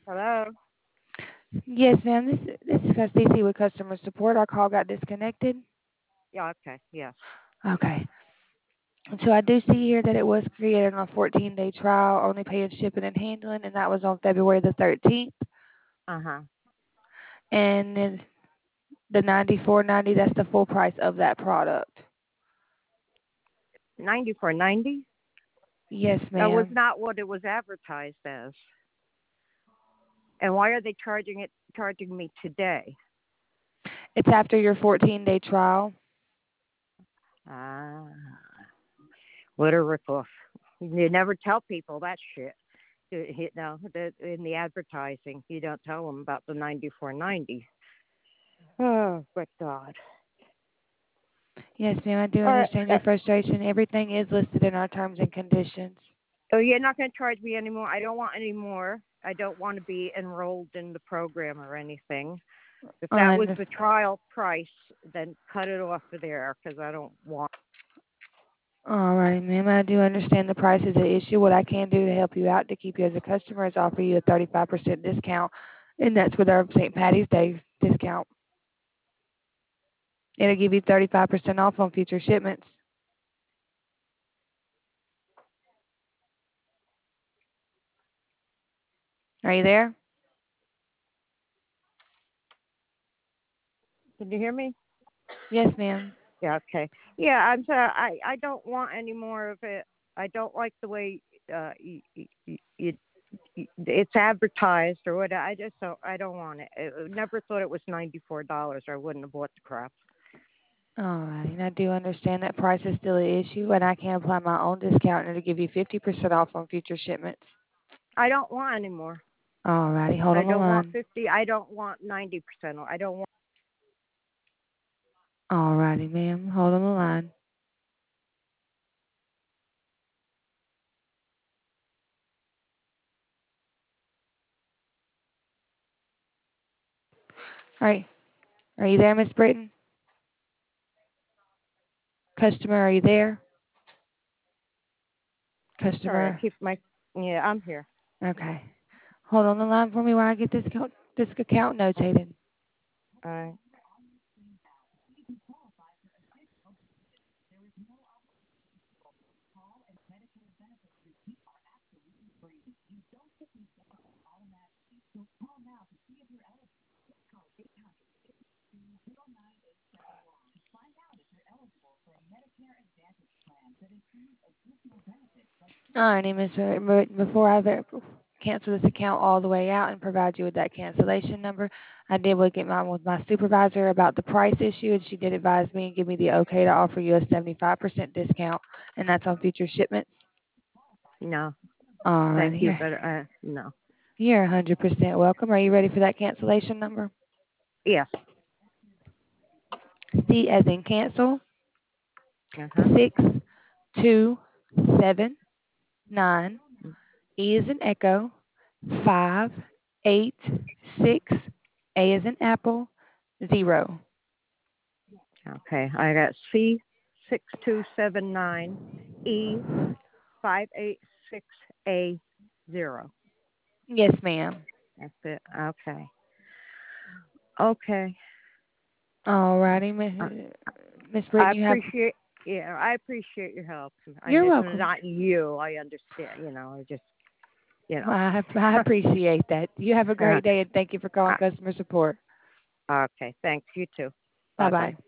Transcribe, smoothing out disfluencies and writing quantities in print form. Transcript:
Hello? Yes, ma'am. This is Cece with customer support. Our call got disconnected. Yeah, okay, yes. Okay. So I do see here that it was created on a 14-day trial, only paying shipping and handling, and that was on February the 13th. Uh-huh. And then the 94.90, that's the full price of that product. 94.90? Yes, That was ma'am. not what it was advertised as. And why are they charging me today? It's after your 14-day trial. Ah, what a ripoff. You never tell people that shit. In the advertising, you don't tell them about the 94.90. Oh, but God. Yes, ma'am. I do All right. understand your frustration. Everything is listed in our terms and conditions. Oh, you're not going to charge me anymore. I don't want any more. I don't want to be enrolled in the program or anything. If that was And the trial price, then cut it off of there because I don't want. all right, ma'am. I do understand the price is an issue. What I can do to help you out to keep you as a customer is offer you a 35% discount, and that's with our St. Patty's Day discount. It'll give you 35% off on future shipments. Are you there? Can you hear me? Yes, ma'am. Yeah. Okay. Yeah. I'm sorry. I don't want any more of it. I don't like the way it's advertised or what. I just don't. I don't want it. I never thought it was $94. Or I wouldn't have bought the crap. All right, and I do understand that price is still an issue, and I can apply my own discount and it'll give you 50% off on future shipments. I don't want any more. All righty, hold I on the don't want line. 50. I don't want 90%. I don't want. All righty, ma'am. Hold on the line. All right. Are you there, Miss Britton? Customer, are you there? Sorry. I Customer. keep my. Yeah. I'm here. Okay. Hold on the line for me while I get this account notated. All right. All righty, Miss Britton. Before I cancel this account all the way out and provide you with that cancellation number, I did look at with my supervisor about the price issue, and she did advise me and give me the okay to offer you a 75% discount, and that's on future shipments. No. All Thank righty. you, but no. You're 100% welcome. Are you ready for that cancellation number? Yes. C as in cancel, Uh huh. 6279. E as in echo, 586. A as in apple, 0. Okay. I got C6279 E 586A0. Yes, ma'am. That's it. Okay. Okay. All righty, Uh, Miss I Britton, you have. appreciate. Yeah, I appreciate your help. You're It's welcome. not you. I understand. I just. You know. I appreciate that. You have a uh, great day, and thank you for calling customer support. okay. Thanks. You too. Bye Bye bye. bye.